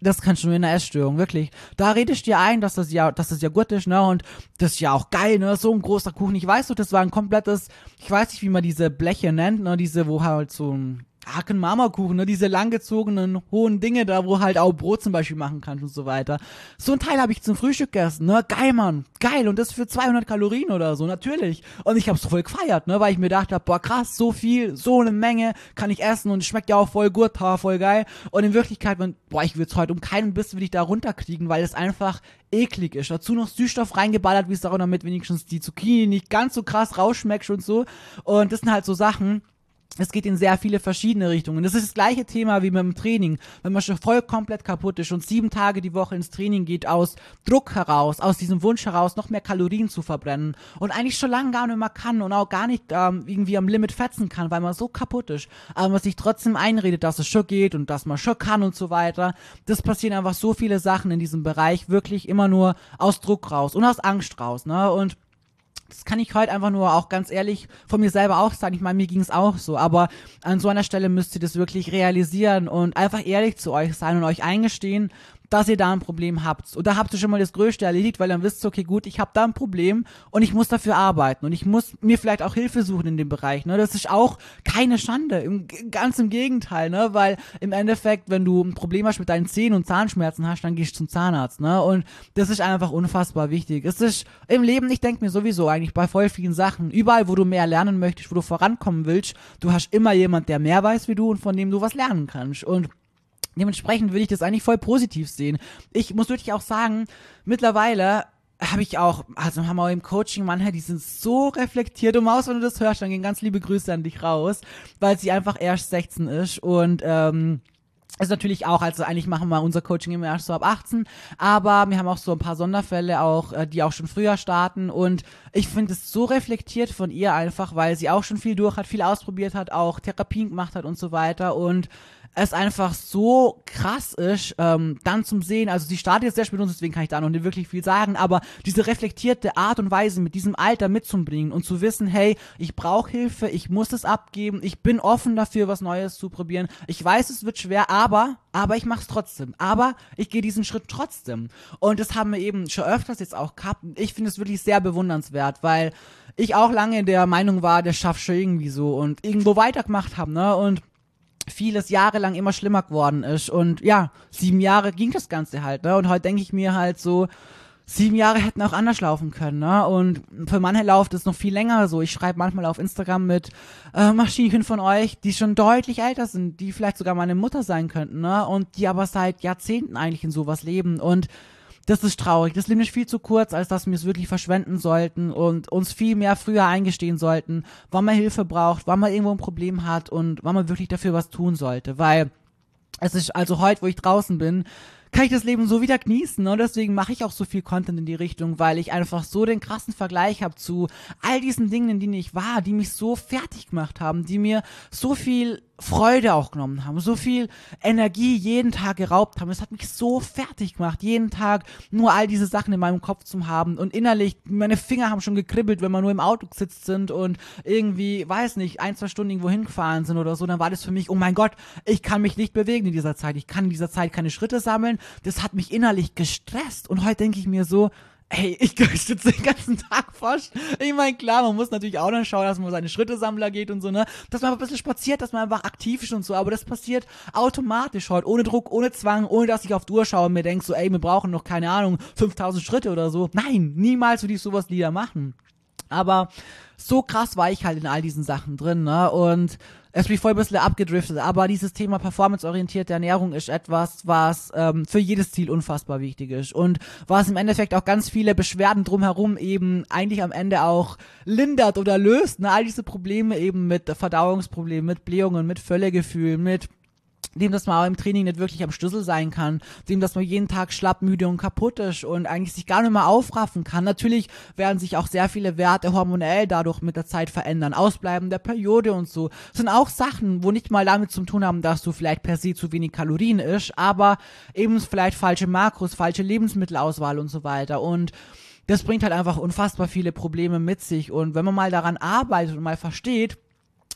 [SPEAKER 1] das kannst du nur in einer Essstörung, wirklich. Da redest du dir ein, dass das ja, dass das ja gut ist, ne, und das ist ja auch geil, ne, so ein großer Kuchen. Ich weiß doch, das war ein komplettes, ich weiß nicht, wie man diese Bleche nennt, ne, diese, wo halt so ein Haken Marmorkuchen, ne, diese langgezogenen, hohen Dinge da, wo halt auch Brot zum Beispiel machen kannst und so weiter. So ein Teil habe ich zum Frühstück gegessen, ne, geil, Mann, geil, und das für zweihundert Kalorien oder so, natürlich. Und ich hab's voll gefeiert, ne, weil ich mir gedacht hab, boah, krass, so viel, so eine Menge kann ich essen und es schmeckt ja auch voll gut, ha, voll geil. Und in Wirklichkeit, man, boah, ich will's heute um keinen Biss will ich da runterkriegen, weil es einfach eklig ist. Dazu noch Süßstoff reingeballert, wie es auch, damit wenigstens die Zucchini nicht ganz so krass rausschmeckt und so. Und das sind halt so Sachen, es geht in sehr viele verschiedene Richtungen. Das ist das gleiche Thema wie beim Training. Wenn man schon voll komplett kaputt ist und sieben Tage die Woche ins Training geht, aus Druck heraus, aus diesem Wunsch heraus, noch mehr Kalorien zu verbrennen und eigentlich schon lange gar nicht mehr kann und auch gar nicht ähm, irgendwie am Limit fetzen kann, weil man so kaputt ist. Aber man sich trotzdem einredet, dass es schon geht und dass man schon kann und so weiter. Das passieren einfach so viele Sachen in diesem Bereich, wirklich immer nur aus Druck raus und aus Angst raus, ne? Und das kann ich heute einfach nur auch ganz ehrlich von mir selber auch sagen. Ich meine, mir ging es auch so. Aber an so einer Stelle müsst ihr das wirklich realisieren und einfach ehrlich zu euch sein und euch eingestehen, dass ihr da ein Problem habt. Und da habt ihr schon mal das Größte erledigt, weil dann wisst ihr, okay, gut, ich habe da ein Problem und ich muss dafür arbeiten und ich muss mir vielleicht auch Hilfe suchen in dem Bereich. Ne? Das ist auch keine Schande, im, ganz im Gegenteil, ne? Weil im Endeffekt, wenn du ein Problem hast mit deinen Zähnen und Zahnschmerzen hast, dann gehst du zum Zahnarzt. Ne? Und das ist einfach unfassbar wichtig. Es ist im Leben, ich denke mir sowieso eigentlich bei voll vielen Sachen, überall, wo du mehr lernen möchtest, wo du vorankommen willst, du hast immer jemand, der mehr weiß wie du und von dem du was lernen kannst. Und dementsprechend würde ich das eigentlich voll positiv sehen. Ich muss wirklich auch sagen, mittlerweile habe ich auch, also haben wir auch im Coaching manche, die sind so reflektiert. Und Maus, wenn du das hörst, dann gehen ganz liebe Grüße an dich raus, weil sie einfach erst sechzehn ist und ähm, ist natürlich auch, also eigentlich machen wir unser Coaching immer erst so ab achtzehn, aber wir haben auch so ein paar Sonderfälle auch, die auch schon früher starten und ich finde es so reflektiert von ihr einfach, weil sie auch schon viel durch hat, viel ausprobiert hat, auch Therapien gemacht hat und so weiter und es einfach so krass ist, ähm, dann zum Sehen, also sie startet jetzt sehr spät mit uns, deswegen kann ich da noch nicht wirklich viel sagen, aber diese reflektierte Art und Weise mit diesem Alter mitzubringen und zu wissen, hey, ich brauche Hilfe, ich muss es abgeben, ich bin offen dafür, was Neues zu probieren, ich weiß, es wird schwer, aber, aber ich mach's trotzdem, aber ich gehe diesen Schritt trotzdem und das haben wir eben schon öfters jetzt auch gehabt und ich finde es wirklich sehr bewundernswert, weil ich auch lange der Meinung war, der schafft schon irgendwie so und irgendwo weitergemacht habe, ne, und vieles jahrelang immer schlimmer geworden ist und ja, sieben Jahre ging das Ganze halt, ne, und heute denke ich mir halt so, sieben Jahre hätten auch anders laufen können, ne, und für manche läuft es noch viel länger so, ich schreibe manchmal auf Instagram mit äh, Maschinen von euch, die schon deutlich älter sind, die vielleicht sogar meine Mutter sein könnten, ne, und die aber seit Jahrzehnten eigentlich in sowas leben und das ist traurig. Das Leben ist viel zu kurz, als dass wir es wirklich verschwenden sollten und uns viel mehr früher eingestehen sollten, wann man Hilfe braucht, wann man irgendwo ein Problem hat und wann man wirklich dafür was tun sollte. Weil es ist also heute, wo ich draußen bin, kann ich das Leben so wieder genießen und deswegen mache ich auch so viel Content in die Richtung, weil ich einfach so den krassen Vergleich habe zu all diesen Dingen, in denen ich war, die mich so fertig gemacht haben, die mir so viel Freude auch genommen haben, so viel Energie jeden Tag geraubt haben. Es hat mich so fertig gemacht, jeden Tag nur all diese Sachen in meinem Kopf zu haben und innerlich, meine Finger haben schon gekribbelt, wenn wir nur im Auto gesitzt sind und irgendwie, weiß nicht, ein, zwei Stunden irgendwo hingefahren sind oder so, dann war das für mich, oh mein Gott, ich kann mich nicht bewegen in dieser Zeit, ich kann in dieser Zeit keine Schritte sammeln, das hat mich innerlich gestresst und heute denke ich mir so, ey, ich sitze den ganzen Tag fast. Ich meine, klar, man muss natürlich auch dann schauen, dass man seine Schrittesammler geht und so, ne? Dass man einfach ein bisschen spaziert, dass man einfach aktiv ist und so, aber das passiert automatisch heute, ohne Druck, ohne Zwang, ohne dass ich auf die Uhr schaue und mir denke so, ey, wir brauchen noch, keine Ahnung, fünftausend Schritte oder so. Nein, niemals würde ich sowas wieder machen. Aber so krass war ich halt in all diesen Sachen drin, ne? Und es bin voll ein bisschen abgedriftet, aber dieses Thema performanceorientierte Ernährung ist etwas, was ähm, für jedes Ziel unfassbar wichtig ist und was im Endeffekt auch ganz viele Beschwerden drumherum eben eigentlich am Ende auch lindert oder löst, ne? All diese Probleme eben mit Verdauungsproblemen, mit Blähungen, mit Völlegefühl, mit dem, dass man auch im Training nicht wirklich am Schlüssel sein kann, dem, dass man jeden Tag schlapp, müde und kaputt ist und eigentlich sich gar nicht mehr aufraffen kann. Natürlich werden sich auch sehr viele Werte hormonell dadurch mit der Zeit verändern. Ausbleiben der Periode und so. Das sind auch Sachen, wo nicht mal damit zu tun haben, dass du vielleicht per se zu wenig Kalorien isst, aber eben vielleicht falsche Makros, falsche Lebensmittelauswahl und so weiter. Und das bringt halt einfach unfassbar viele Probleme mit sich. Und wenn man mal daran arbeitet und mal versteht,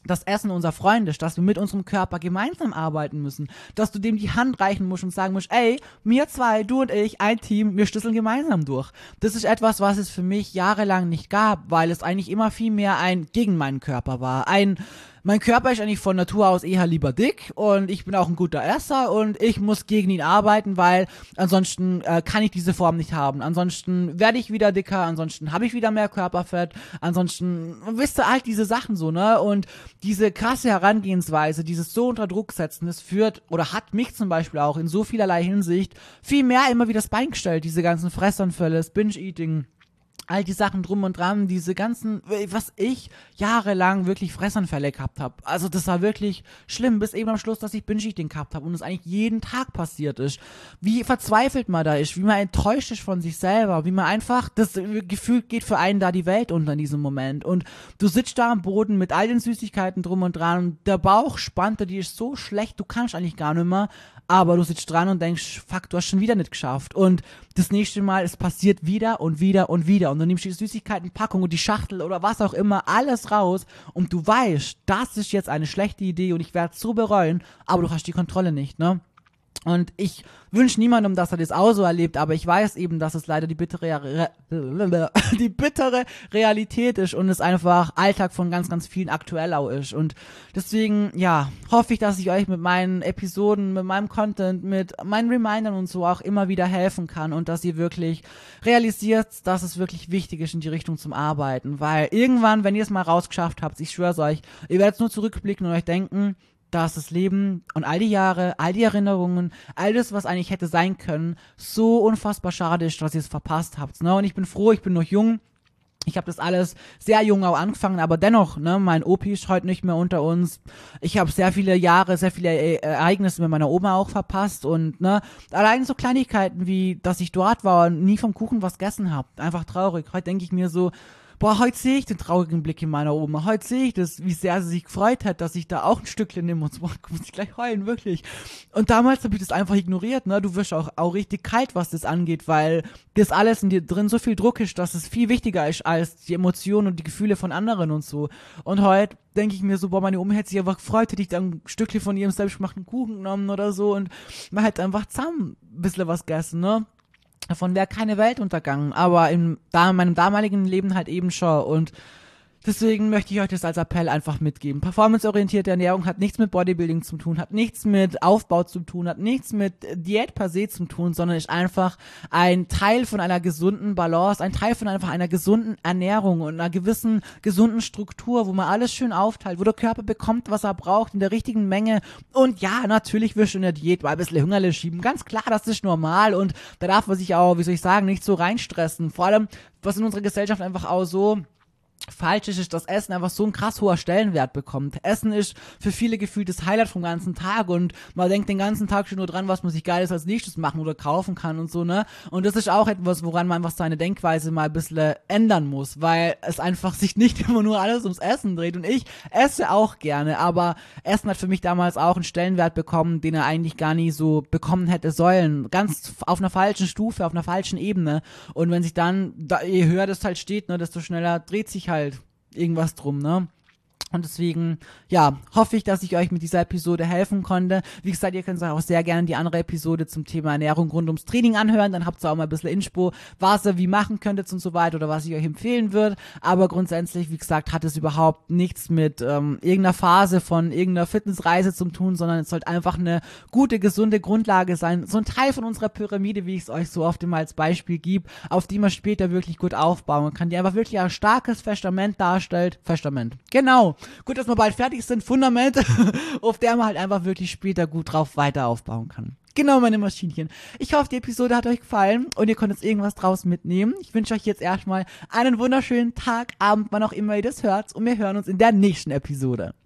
[SPEAKER 1] dass Essen unser Freund ist, dass wir mit unserem Körper gemeinsam arbeiten müssen, dass du dem die Hand reichen musst und sagen musst, ey, wir zwei, du und ich, ein Team, wir schlüsseln gemeinsam durch. Das ist etwas, was es für mich jahrelang nicht gab, weil es eigentlich immer viel mehr ein gegen meinen Körper war. Ein Mein Körper ist eigentlich von Natur aus eher lieber dick und ich bin auch ein guter Esser und ich muss gegen ihn arbeiten, weil ansonsten äh, kann ich diese Form nicht haben. Ansonsten werde ich wieder dicker, ansonsten habe ich wieder mehr Körperfett, ansonsten, wisst ihr, halt diese Sachen so, ne? Und diese krasse Herangehensweise, dieses so unter Druck setzen, das führt oder hat mich zum Beispiel auch in so vielerlei Hinsicht viel mehr immer wieder das Bein gestellt, diese ganzen Fressanfälle, das Binge-Eating, all die Sachen drum und dran, diese ganzen, was ich jahrelang wirklich Fressanfälle gehabt habe. Also das war wirklich schlimm, bis eben am Schluss, dass ich Binge-Eating gehabt habe und es eigentlich jeden Tag passiert ist. Wie verzweifelt man da ist, wie man enttäuscht ist von sich selber, wie man einfach, das Gefühl geht für einen da die Welt unter in diesem Moment. Und du sitzt da am Boden mit all den Süßigkeiten drum und dran und der Bauch spannt, die ist so schlecht, du kannst eigentlich gar nicht mehr, aber du sitzt dran und denkst, fuck, du hast schon wieder nicht geschafft. Und das nächste Mal, es passiert wieder und wieder und wieder. Und dann nimmst du die Süßigkeitenpackung und die Schachtel oder was auch immer, alles raus und du weißt, das ist jetzt eine schlechte Idee und ich werde es so bereuen, aber du hast die Kontrolle nicht, ne? Und ich wünsche niemandem, dass er das auch so erlebt, aber ich weiß eben, dass es leider die bittere, Re- die bittere Realität ist und es einfach Alltag von ganz, ganz vielen aktuell auch ist. Und deswegen, ja, hoffe ich, dass ich euch mit meinen Episoden, mit meinem Content, mit meinen Remindern und so auch immer wieder helfen kann und dass ihr wirklich realisiert, dass es wirklich wichtig ist in die Richtung zum Arbeiten. Weil irgendwann, wenn ihr es mal rausgeschafft habt, ich schwör's euch, ihr werdet nur zurückblicken und euch denken, dass das Leben und all die Jahre, all die Erinnerungen, all das, was eigentlich hätte sein können, so unfassbar schade ist, dass ihr es verpasst habt. Ne? Und ich bin froh, ich bin noch jung. Ich habe das alles sehr jung auch angefangen, aber dennoch, ne, mein Opi ist heute nicht mehr unter uns. Ich habe sehr viele Jahre, sehr viele e- Ereignisse mit meiner Oma auch verpasst und ne, allein so Kleinigkeiten wie, dass ich dort war und nie vom Kuchen was gegessen habe. Einfach traurig. Heute denke ich mir so, boah, heute sehe ich den traurigen Blick in meiner Oma. Heute sehe ich das, wie sehr sie sich gefreut hat, dass ich da auch ein Stückchen nehme und so, boah, muss ich gleich heulen, wirklich. Und damals habe ich das einfach ignoriert, ne? Du wirst auch, auch richtig kalt, was das angeht, weil das alles in dir drin so viel Druck ist, dass es viel wichtiger ist als die Emotionen und die Gefühle von anderen und so. Und heute denke ich mir so, boah, meine Oma hätte sich einfach gefreut, hätte ich dann ein Stückchen von ihrem selbstgemachten Kuchen genommen oder so und man hätte einfach zusammen ein bisschen was gegessen, ne? Davon wäre keine Welt untergangen, aber in, da, in meinem damaligen Leben halt eben schon und deswegen möchte ich euch das als Appell einfach mitgeben. Performanceorientierte Ernährung hat nichts mit Bodybuilding zu tun, hat nichts mit Aufbau zu tun, hat nichts mit Diät per se zu tun, sondern ist einfach ein Teil von einer gesunden Balance, ein Teil von einfach einer gesunden Ernährung und einer gewissen gesunden Struktur, wo man alles schön aufteilt, wo der Körper bekommt, was er braucht, in der richtigen Menge. Und ja, natürlich wirst du in der Diät mal ein bisschen Hungerle schieben. Ganz klar, das ist normal und da darf man sich auch, wie soll ich sagen, nicht so reinstressen. Vor allem, was in unserer Gesellschaft einfach auch so falsch ist, ist, dass Essen einfach so ein krass hoher Stellenwert bekommt. Essen ist für viele gefühlt das Highlight vom ganzen Tag und man denkt den ganzen Tag schon nur dran, was man sich Geiles als nächstes machen oder kaufen kann und so, ne? Und das ist auch etwas, woran man einfach seine Denkweise mal ein bisschen ändern muss, weil es einfach sich nicht immer nur alles ums Essen dreht und ich esse auch gerne, aber Essen hat für mich damals auch einen Stellenwert bekommen, den er eigentlich gar nie so bekommen hätte sollen. Ganz auf einer falschen Stufe, auf einer falschen Ebene und wenn sich dann, da, je höher das halt steht, ne, desto schneller dreht sich halt irgendwas drum, ne? Und deswegen, ja, hoffe ich, dass ich euch mit dieser Episode helfen konnte. Wie gesagt, ihr könnt euch auch sehr gerne die andere Episode zum Thema Ernährung rund ums Training anhören. Dann habt ihr auch mal ein bisschen Inspo, was ihr wie machen könntet und so weiter oder was ich euch empfehlen würde. Aber grundsätzlich, wie gesagt, hat es überhaupt nichts mit ähm, irgendeiner Phase von irgendeiner Fitnessreise zu tun, sondern es sollte einfach eine gute, gesunde Grundlage sein. So ein Teil von unserer Pyramide, wie ich es euch so oft immer als Beispiel gebe, auf die man später wirklich gut aufbauen kann, die einfach wirklich ein starkes Fundament darstellt. Fundament. Genau. Gut, dass wir bald fertig sind. Fundament, auf der man halt einfach wirklich später gut drauf weiter aufbauen kann. Genau, meine Maschinchen. Ich hoffe, die Episode hat euch gefallen und ihr konntet irgendwas draus mitnehmen. Ich wünsche euch jetzt erstmal einen wunderschönen Tag, Abend, wann auch immer ihr das hört und wir hören uns in der nächsten Episode.